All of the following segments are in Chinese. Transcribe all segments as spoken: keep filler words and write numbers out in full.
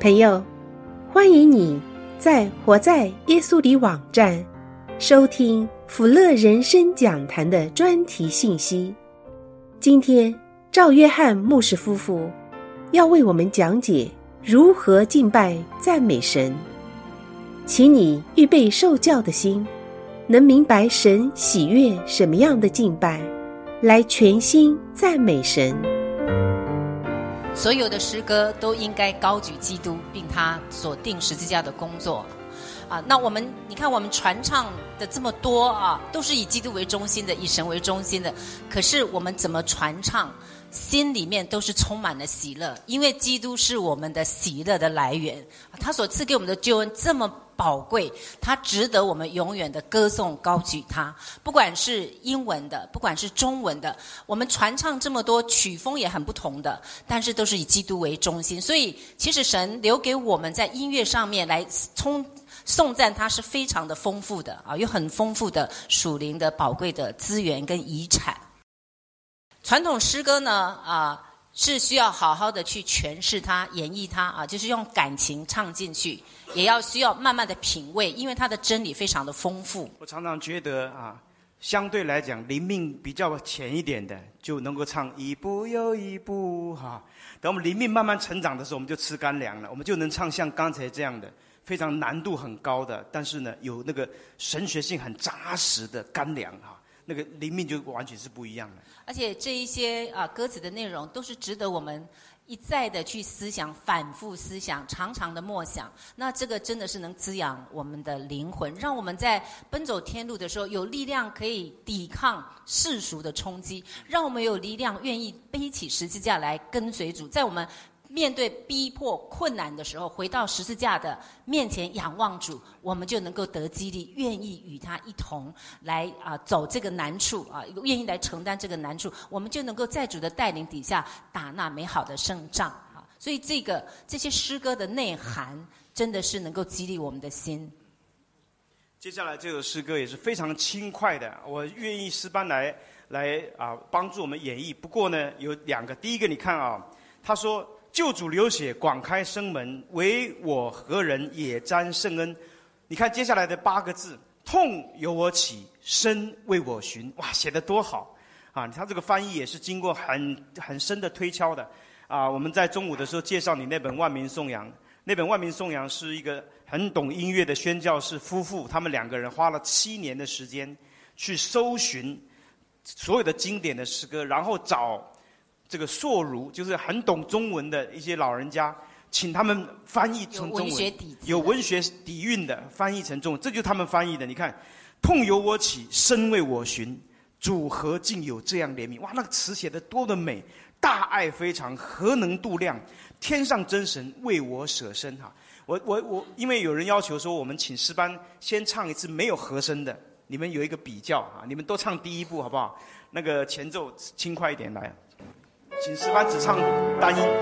朋友，欢迎你在活在耶稣里网站收听福乐人生讲坛的专题信息。今天赵约翰牧师夫妇要为我们讲解如何敬拜赞美神，请你预备受教的心，能明白神喜悦什么样的敬拜，来全心赞美神。 所有的诗歌都应该高举基督，并他所定十字架的工作啊。那我们你看我们传唱的这么多啊，都是以基督为中心的，以神为中心的，可是我们怎么传唱，心里面都是充满了喜乐，因为基督是我们的喜乐的来源，他所赐给我们的救恩这么宝贵，他值得我们永远的歌颂高举他。不管是英文的，不管是中文的，我们传唱这么多，曲风也很不同的，但是都是以基督为中心。所以其实神留给我们在音乐上面来冲颂赞他是非常的丰富的啊，有很丰富的属灵的宝贵的资源跟遗产。传统诗歌呢啊，是需要好好的去诠释它，演绎它啊，就是用感情唱进去，也要需要慢慢的品味，因为它的真理非常的丰富。 我常常觉得啊，相对来讲灵命比较浅一点的就能够唱一步又一步哈、啊。等我们灵命慢慢成长的时候，我们就吃干粮了，我们就能唱像刚才这样的非常难度很高的，但是呢有那个神学性很扎实的干粮哈、啊，那个灵命就完全是不一样的。 而且这一些啊歌词的内容都是值得我们一再的去思想，反复思想，常常的默想。那这个真的是能滋养我们的灵魂，让我们在奔走天路的时候有力量可以抵抗世俗的冲击，让我们有力量愿意背起十字架来跟随主，在我们面对逼迫困难的时候，回到十字架的面前仰望主，我们就能够得激励，愿意与他一同来啊、呃、走这个难处啊，愿意来承担这个难处，我们就能够在主的带领底下打那美好的胜仗啊。所以这个这些诗歌的内涵真的是能够激励我们的心。 接下来这首诗歌也是非常轻快的，我愿意诗班来来啊帮助我们演绎。不过呢有两个，第一个你看啊，他说救主流血，广开生门，唯我何人也沾圣恩。你看接下来的八个字，痛由我起，身为我寻。哇，写得多好啊！他这个翻译也是经过很很深的推敲的啊。我们在中午的时候介绍你那本《万民颂扬》，那本《万民颂扬》是一个很懂音乐的宣教士夫妇，他们两个人花了七年的时间去搜寻所有的经典的诗歌，然后找这个硕儒，就是很懂中文的一些老人家，请他们翻译成中文，有文学底子，有文学底蕴的翻译成中文，这就是他们翻译的。你看，痛由我起，身为我寻，主何竟有这样怜悯？哇，那个词写得多的美，大爱非常，何能度量？天上真神为我舍身哈！我我我，因为有人要求说，我们请诗班先唱一次没有和声的，你们有一个比较啊，你们都唱第一部好不好？那个前奏轻快一点来。请诗班只唱单音。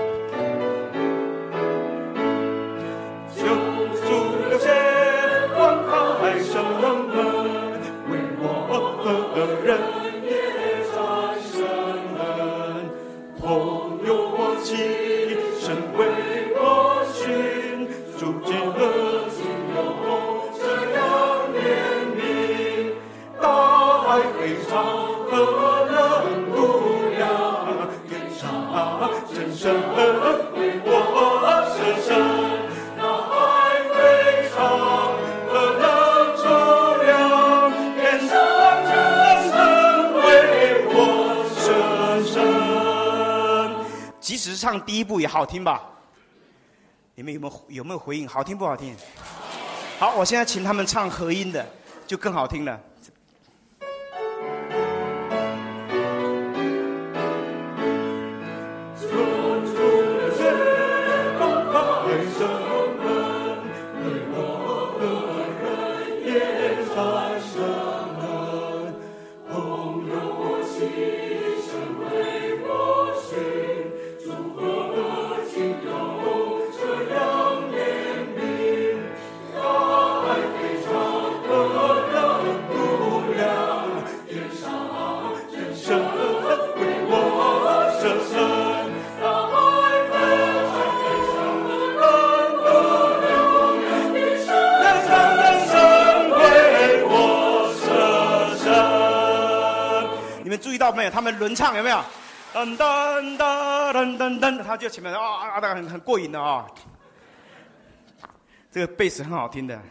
救主流血，广开生门，为我何人也沾圣恩。痛由我起，身为我寻，主之何竟有这样怜悯？大爱非常，何人度量？真神为我舍身，那爱非常，何能度量？天上真神为我舍身。即使唱第一部也好听吧？你们有没有有没有回应？好听不好听？好，我现在请他们唱合音的，就更好听了。爱非常何人度没有？他们轮唱有没有？噔噔噔噔噔噔，他就前面啊啊啊，很很过瘾的啊。这个贝斯很好听的。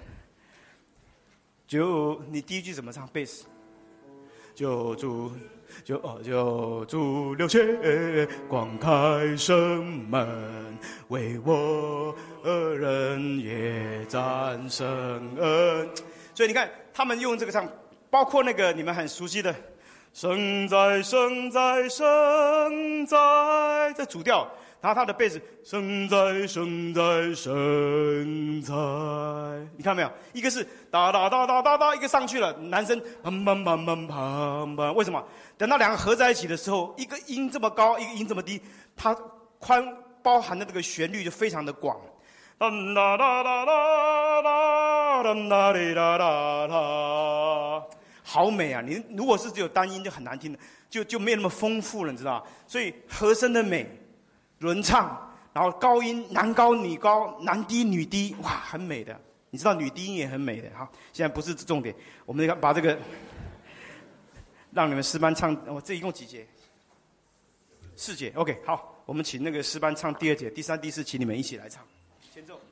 就你第一句怎么唱贝斯？救主，救哦救主流血，广开生门，为我恶人也战胜恩。所以你看，他们用这个唱，包括那个你们很熟悉的。生在生在生在，这主调，然后他的贝斯生在生在生在，你看没有？一个是哒哒哒哒哒哒，一个上去了，男生砰砰砰砰砰砰，为什么？等到两个合在一起的时候，一个音这么高，一个音这么低，它宽包含的这个旋律就非常的广。哒哒哒哒哒哒哒哒哒哒哒。好美啊！你如果是只有单音就很难听的，就就没有那么丰富了，你知道？所以和声的美，轮唱，然后高音男高女高，男低女低，哇，很美的。你知道女低音也很美的哈。现在不是重点，我们把这个让你们诗班唱。我、哦、这一共几节？四节。OK， 好，我们请那个诗班唱第二节、第三、第四，请你们一起来唱。前奏，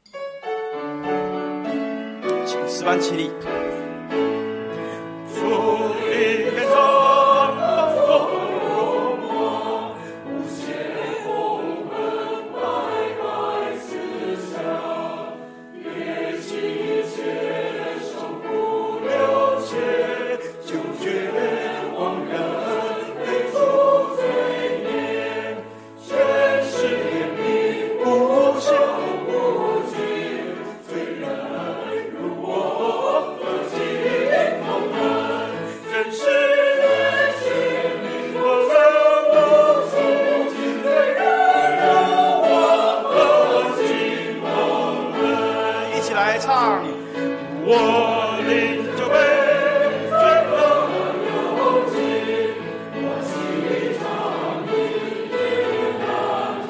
请诗班起立。主你天上的所有我，无限丰恩白白赐下，别其切手不流血，就绝望人被主罪孽，全是怜悯无限无尽，罪人如我何其痛恨。真是人生命，我能够从今罪人我何其蒙恩。一起来唱，我领就被罪恶流尽，我心肠里也难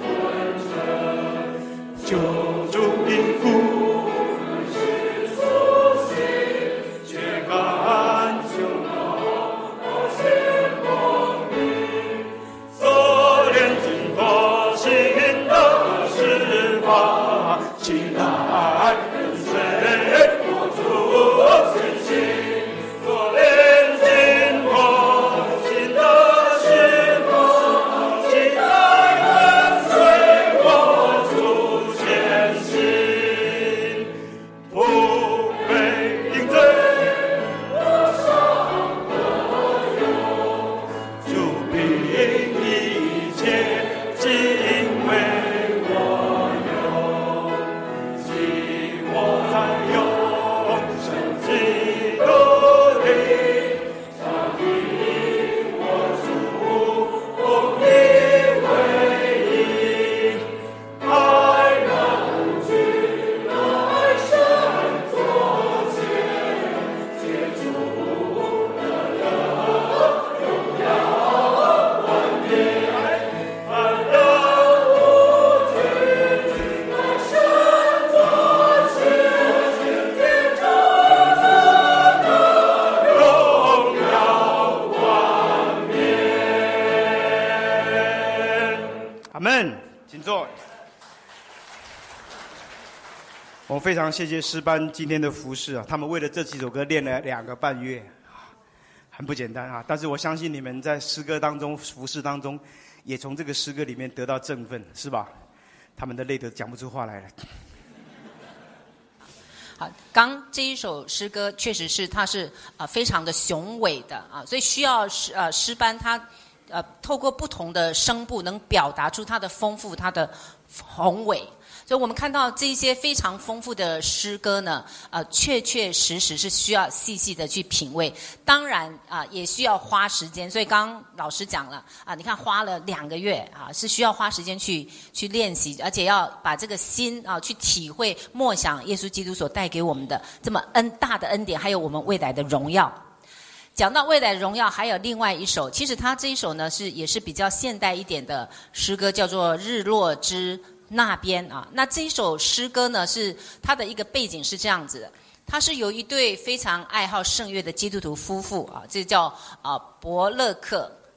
吞沉，救主因父是苏醒，却甘就起来，跟随我主前行，左脸经过新的时光，起来跟随我主前行，不被定罪，我上何忧？主凭一切敬畏。我非常谢谢诗班今天的服侍啊，他们为了这几首歌练了两个半月，很不简单啊。但是我相信你们在诗歌当中、服侍当中，也从这个诗歌里面得到振奋，是吧？他们的泪都讲不出话来了。 好，刚这一首诗歌确实是它是呃非常的雄伟的啊，所以需要诗呃诗班它呃透过不同的声部能表达出它的丰富、它的宏伟。所以我们看到这些非常丰富的诗歌呢，呃，确确实实是需要细细的去品味。当然啊、呃，也需要花时间。所以刚刚老师讲了啊、呃，你看花了两个月啊，是需要花时间去去练习，而且要把这个心啊去体会、默想耶稣基督所带给我们的这么恩大的恩典，还有我们未来的荣耀。讲到未来的荣耀，还有另外一首，其实它这一首呢是也是比较现代一点的诗歌，叫做《日落之那边》啊。那这一首诗歌呢，是它的一个背景是这样子的，它是由一对非常爱好圣乐的基督徒夫妇啊，这叫啊伯勒克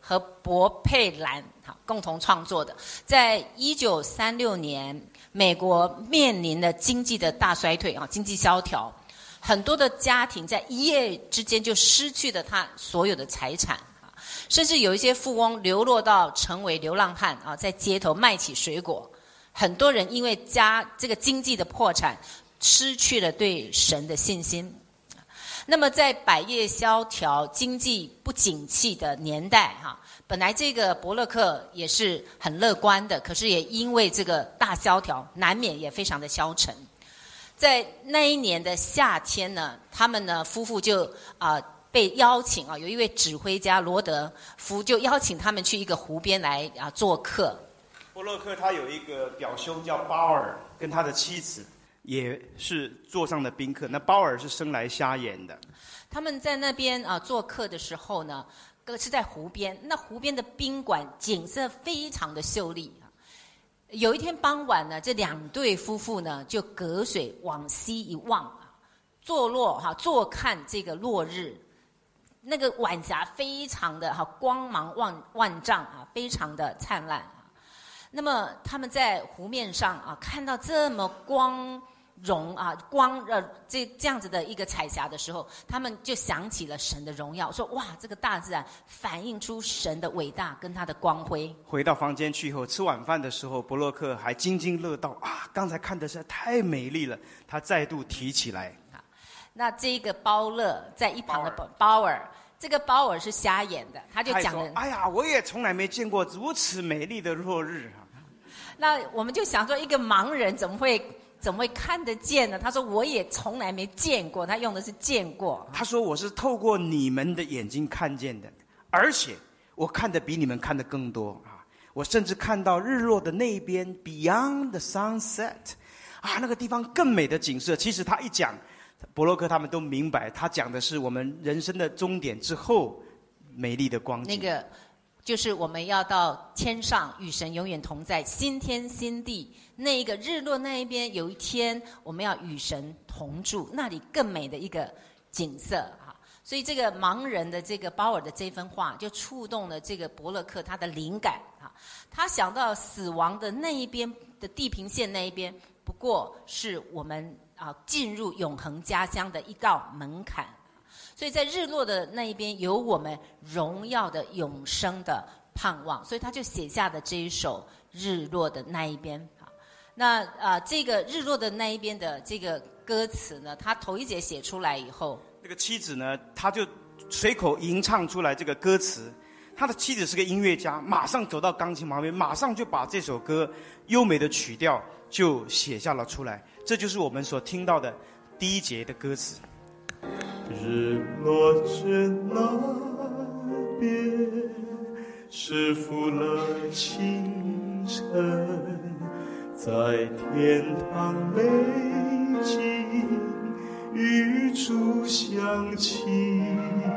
和博佩兰共同创作的。在一九三六年，美国面临了经济的大衰退啊，经济萧条，很多的家庭在一夜之间就失去了他所有的财产，甚至有一些富翁流落到成为流浪汉啊，在街头卖起水果。很多人因为家这个经济的破产，失去了对神的信心。那么在百业萧条、经济不景气的年代哈，本来这个伯乐克也是很乐观的，可是也因为这个大萧条，难免也非常的消沉。在那一年的夏天呢，他们呢夫妇就啊、呃、被邀请啊，有一位指挥家罗德夫就邀请他们去一个湖边来啊做客。 伯乐克他有一个表兄叫鲍尔，跟他的妻子也是座上的宾客。那鲍尔是生来瞎眼的。 他们在那边啊做客的时候呢，是在湖边。那湖边的宾馆景色非常的秀丽。有一天傍晚呢，这两对夫妇呢就隔水往西一望啊，坐落哈坐看这个落日。那个晚霞非常的哈光芒万万丈啊，非常的灿烂。那么他们在湖面上啊，看到这么光荣啊光呃这这样子的一个彩霞的时候，他们就想起了神的荣耀，说哇，这个大自然反映出神的伟大跟他的光辉。 回到房间去以后，吃晚饭的时候，伯乐克还津津乐道啊，刚才看的实在太美丽了，他再度提起来。 那这个包勒在一旁的鲍尔，这个鲍尔是瞎眼的，他就讲了， 哎呀，我也从来没见过如此美丽的落日啊。 那我们就想说，一个盲人怎么会怎么会看得见呢？他说我也从来没见过，他用的是见过。 他说我是透过你们的眼睛看见的，而且我看得比你们看得更多啊！我甚至看到日落的那边 ，Beyond the sunset， 啊，那个地方更美的景色。其实他一讲，伯乐克他们都明白，他讲的是我们人生的终点之后美丽的光景。 那个就是我们要到天上与神永远同在，新天新地。那一个日落那一边，有一天我们要与神同住，那里更美的一个景色哈。所以这个盲人的这个鲍尔的这番话，就触动了这个伯乐克他的灵感啊。他想到死亡的那一边的地平线那一边，不过是我们啊进入永恒家乡的一道门槛。所以在日落的那一边有我们荣耀的永生的盼望，所以他就写下的这一首日落的那一边。那啊、呃，这个日落的那一边的这个歌词呢，他头一节写出来以后， 那个妻子呢，他就随口吟唱出来这个歌词。他的妻子是个音乐家，马上走到钢琴旁边，马上就把这首歌优美的曲调就写下了出来。这就是我们所听到的第一节的歌词。 日落之那边，是复了清晨，在天堂美景与主相亲，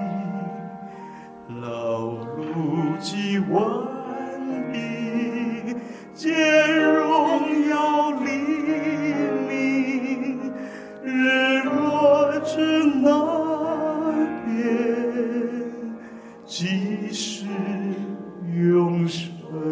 劳碌既完毕，见荣耀黎明，日落之那边，即是永生。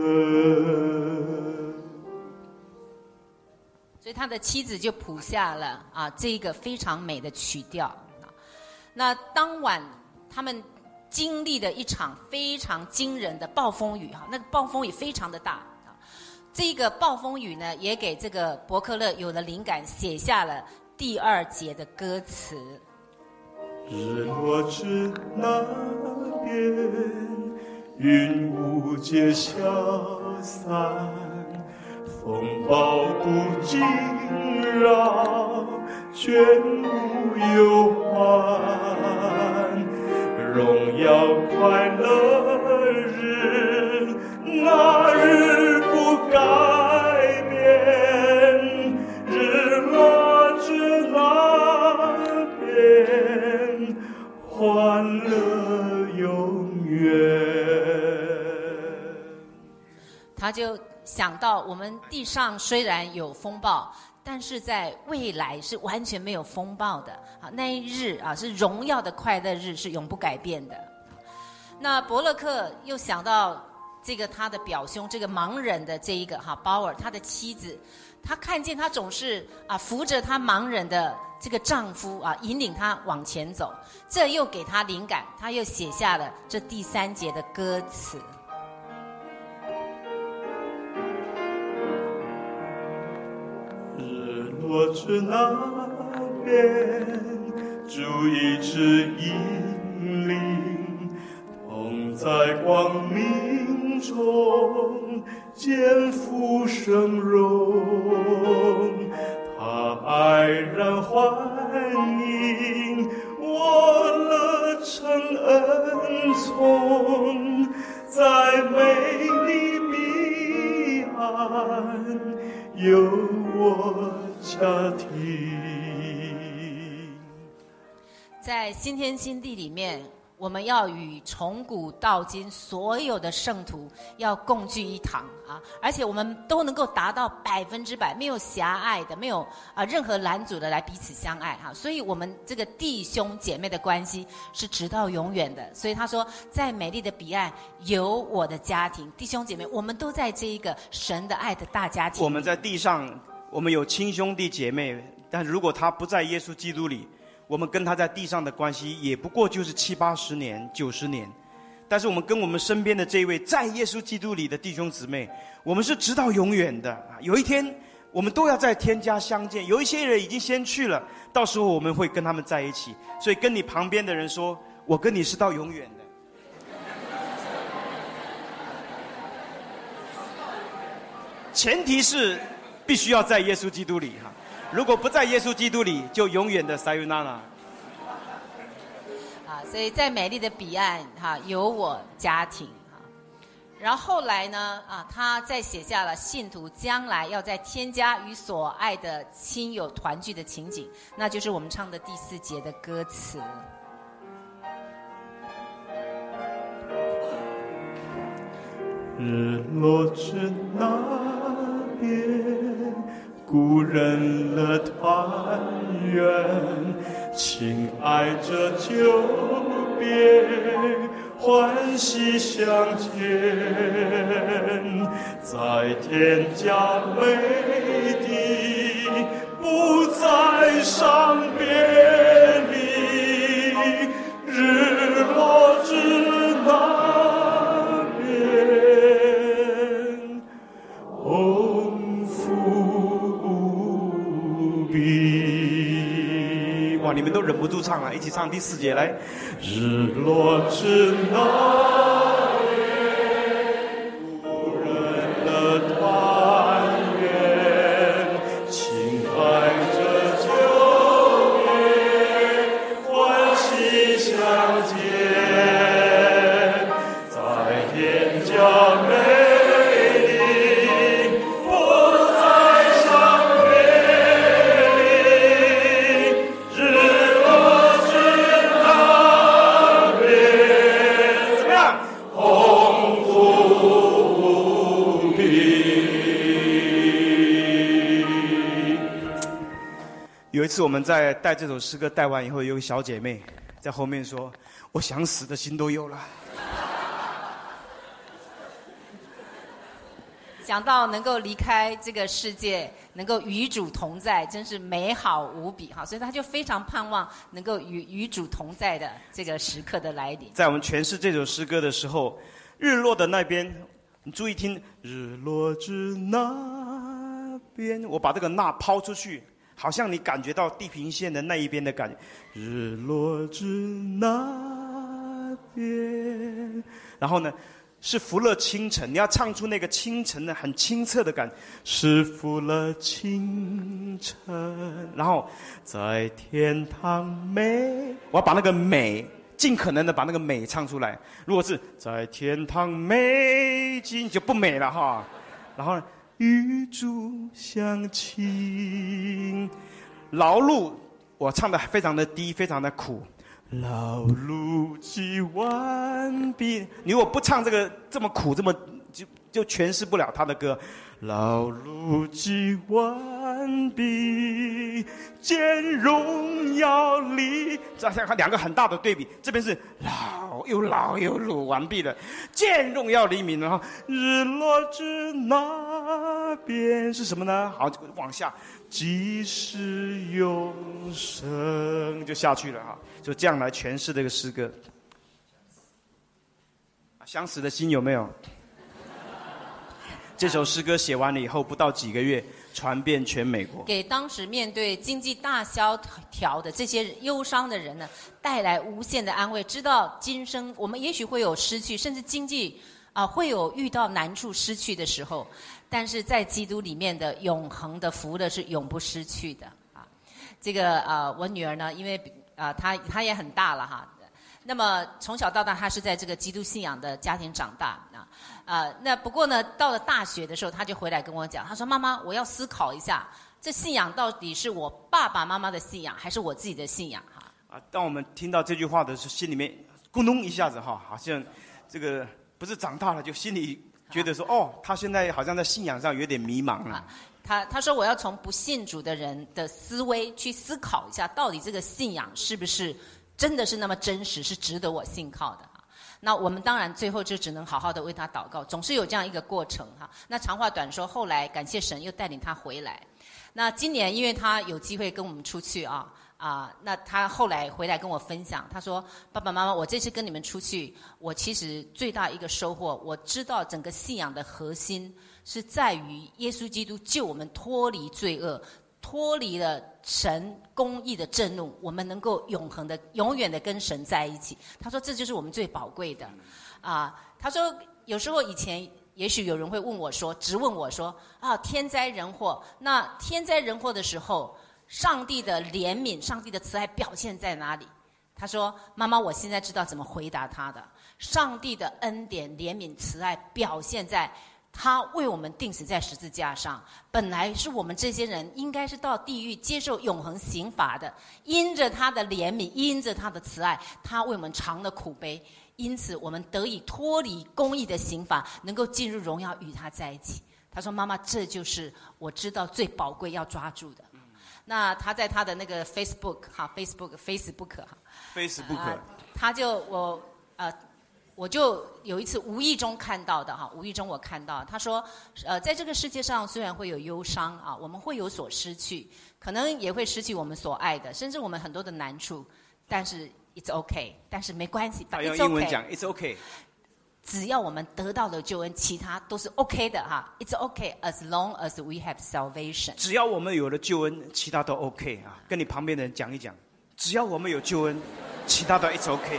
所以他的妻子就谱下了啊这个非常美的曲调。那当晚他们经历了一场非常惊人的暴风雨哈，那个暴风雨非常的大。这个暴风雨呢，也给这个伯克勒有了灵感，写下了第二节的歌词。 日落之那边，云雾皆消散，风暴不惊扰，全无忧患，荣耀快乐日，那日不改变，日落之那边，欢乐永远。 他就想到我们地上虽然有风暴，但是在未来是完全没有风暴的啊！那一日啊，是荣耀的快乐日，是永不改变的。 那伯勒克又想到这个他的表兄，这个盲人的这一个哈鲍尔，他的妻子，他看见他总是啊扶着他盲人的这个丈夫啊，引领他往前走，这又给他灵感，他又写下了这第三节的歌词。 日落之那边，主一直引领，同在光明中见复生荣。他爱然欢迎我乐成恩宠，在美丽彼岸有我家庭。 在新天新地里面，我们要与从古到今所有的圣徒要共聚一堂啊！而且我们都能够达到百分之百，没有狭隘的，没有啊任何拦阻的来彼此相爱哈、啊。所以我们这个弟兄姐妹的关系是直到永远的。所以他说，在美丽的彼岸有我的家庭，弟兄姐妹，我们都在这一个神的爱的大家庭。 我们在地上，我们有亲兄弟姐妹，但如果他不在耶稣基督里，我们跟他在地上的关系也不过就是七八十年、九十年，但是我们跟我们身边的这一位在耶稣基督里的弟兄姊妹，我们是直到永远的。有一天，我们都要在天家相见。有一些人已经先去了，到时候我们会跟他们在一起。所以跟你旁边的人说，我跟你是到永远的。前提是必须要在耶稣基督里哈。如果不在耶稣基督里，就永远的撒尤那拉。 啊，所以在美丽的彼岸哈、啊，有我家庭哈、啊。然后后来呢啊，他再写下了信徒将来要在天家与所爱的亲友团聚的情景，那就是我们唱的第四节的歌词。 日落之那边，故人了团圆，亲爱着久别，欢喜相见，在天家美地，不再伤别离，日落之那边，鸿福无比。 哇，你们都忍不住唱了，一起唱第四节来。 日落之那边，故人的团圆，亲爱着久别，欢喜相见，在天家美地，不再伤别离，日落之那边， 怎么样？ 鸿福无比。 有一次我们在带这首诗歌带完以后，有个小姐妹在后面说：“我想死的心都有了。” 想到能够离开这个世界，能够与主同在，真是美好无比哈！所以他就非常盼望能够与与主同在的这个时刻的来临。 在我们诠释这首诗歌的时候，日落的那边，你注意听，日落之那边，我把这个那抛出去，好像你感觉到地平线的那一边的感觉。日落之那边，然后呢？是福乐清晨，你要唱出那个清晨的很清澈的感觉。是福乐清晨，然后在天堂美，我要把那个美尽可能的把那个美唱出来。如果是在天堂美景就不美了哈。然后呢，与主相亲，劳碌我唱的非常的低，非常的苦。劳碌几万笔，你如果不唱这个这么苦，这么就就诠释不了他的歌。劳碌几万笔， 里，见荣耀里。 这两个很大的对比，这边是老又老又老，完毕了，见荣耀黎明，然后日落之那边是什么呢？好，往下， 即是永生， 就下去了哈，就这样来诠释这个诗歌。相识的心有没有？这首诗歌写完了以后，不到几个月，传遍全美国， 给当时面对经济大萧条的这些忧伤的人呢，带来无限的安慰。知道今生我们也许会有失去，甚至经济啊、呃、会有遇到难处失去的时候，但是在基督里面的永恒的福乐是永不失去的啊。这个呃，我女儿呢，因为啊、呃、她她也很大了哈。那么从小到大，他是在这个基督信仰的家庭长大啊，呃，那不过呢，到了大学的时候，他就回来跟我讲，他说：“妈妈，我要思考一下，这信仰到底是我爸爸妈妈的信仰，还是我自己的信仰？”哈啊，当我们听到这句话的时候，心里面咕咚一下子哈，好像这个不是长大了，就心里觉得说，哦，他现在好像在信仰上有点迷茫了。 他他说我要从不信主的人的思维去思考一下，到底这个信仰是不是真的是那么真实，是值得我信靠的啊？那我们当然最后就只能好好的为他祷告，总是有这样一个过程哈。那长话短说，后来感谢神又带领他回来。那今年因为他有机会跟我们出去啊啊，那他后来回来跟我分享，他说：“爸爸妈妈，我这次跟你们出去，我其实最大一个收获，我知道整个信仰的核心是在于耶稣基督救我们脱离罪恶。”脱离了神公义的震怒，我们能够永恒的、永远的跟神在一起。他说，这就是我们最宝贵的，啊、呃，他说有时候以前也许有人会问我说，直问我说，啊，天灾人祸，那天灾人祸的时候，上帝的怜悯、上帝的慈爱表现在哪里？他说，妈妈，我现在知道怎么回答他的。上帝的恩典、怜悯、慈爱表现在他为我们钉死在十字架上，本来是我们这些人应该是到地狱接受永恒刑罚的，因着他的怜悯，因着他的慈爱，他为我们尝了苦悲，因此我们得以脱离公义的刑罚，能够进入荣耀与他在一起。他说，妈妈，这就是我知道最宝贵要抓住的。那他在他的那个 Facebook 哈 Facebook Facebook 哈 Facebook、 呃、他就我呃我就有一次无意中看到的哈，无意中我看到他说，呃，在这个世界上虽然会有忧伤啊，我们会有所失去，可能也会失去我们所爱的，甚至我们很多的难处，但是 it's okay， 但是没关系， 他用英文讲 it's okay， 只要我们得到了救恩，其他都是 OK 的哈 ，it's okay as long as we have salvation。 只要我们有了救恩，其他都 OK 啊。跟你旁边的人讲一讲，只要我们有救恩，其他都 it's okay。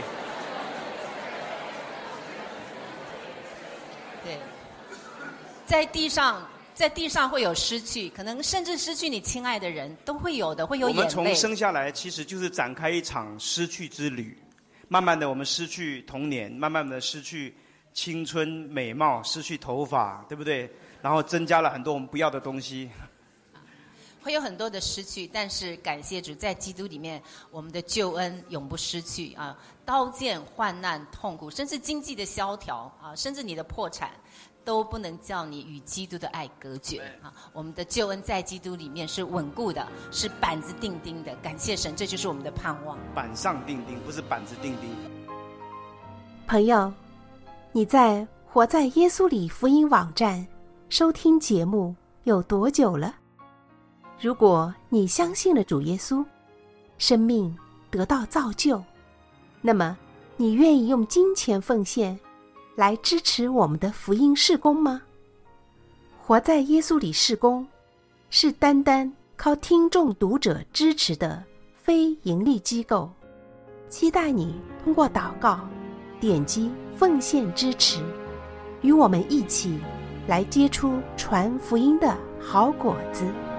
对，在地上，在地上会有失去，可能甚至失去你亲爱的人，都会有的，会有眼泪。 我们从生下来，其实就是展开一场失去之旅。慢慢的，我们失去童年，慢慢的失去青春美貌，失去头发，对不对？然后增加了很多我们不要的东西。 会有很多的失去，但是感谢主，在基督里面，我们的救恩永不失去啊！刀剑、患难、痛苦，甚至经济的萧条啊，甚至你的破产，都不能叫你与基督的爱隔绝啊！我们的救恩在基督里面是稳固的，是板子钉钉的。感谢神，这就是我们的盼望。 板上钉钉，不是板子钉钉。 朋友，你在活在耶稣里福音网站收听节目有多久了？如果你相信了主耶稣，生命得到造就，那么你愿意用金钱奉献来支持我们的福音事工吗？活在耶稣里事工是单单靠听众读者支持的非盈利机构，期待你通过祷告点击奉献支持，与我们一起来结出传福音的好果子。